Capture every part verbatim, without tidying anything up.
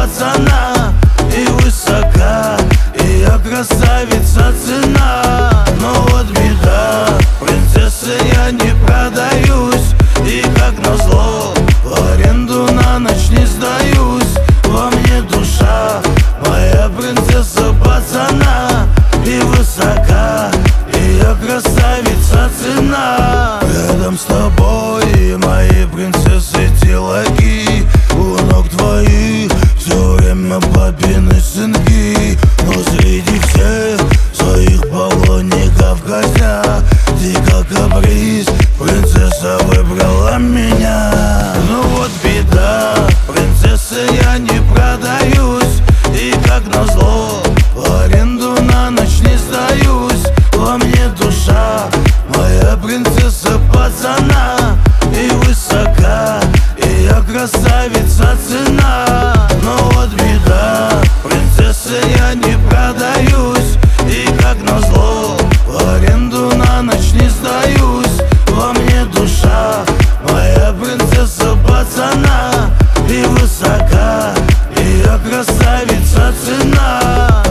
пацана. И высока, и я красавица цена. Но вот беда, принцесса, я не продаюсь. И как назло, в аренду на ночь не сдаюсь. Во мне душа, моя принцесса пацана. И высока, и я красавица цена. Рядом с тобой мои принцессы телаки. У ног твоих все время папины сынки. Но среди всех своих поклонников козя, ты как каприз, принцесса выбрала меня. Ну вот беда, принцесса, я не продаюсь. И как назло, в аренду на ночь не сдаюсь. Во мне душа, моя принцесса пацана. И высока, и я красавица цена. Но вот беда, принцесса, я не продаюсь. И как назло, в аренду на ночь не сдаюсь. Во мне душа, моя принцесса пацана. И высока, и я красавица цена.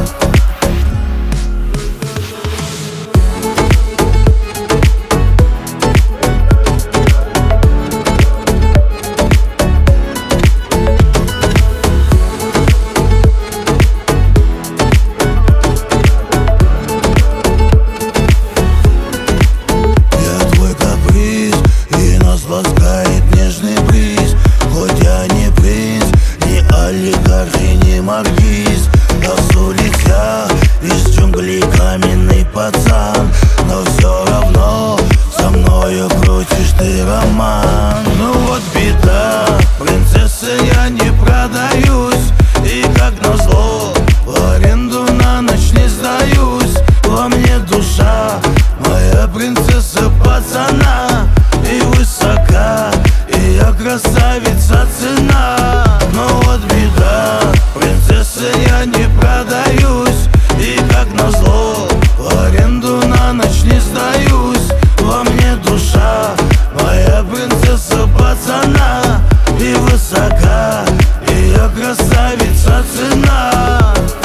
Ласкает нежный бриз. Хоть я не принц, не олигарх и не маркиз. Я с улица, из джунглей каменный пацан. Но все равно со мною крутишь ты роман. Ну вот беда, принцесса, я не продаюсь. И как назло, в аренду на ночь не сдаюсь. Во мне душа, моя принцесса пацана. И высока, и я красавица цена. Но вот беда, принцесса, я не продаюсь. И как назло, в аренду на ночь не сдаюсь. Во мне душа, моя принцесса пацана. И высока, и я красавица цена.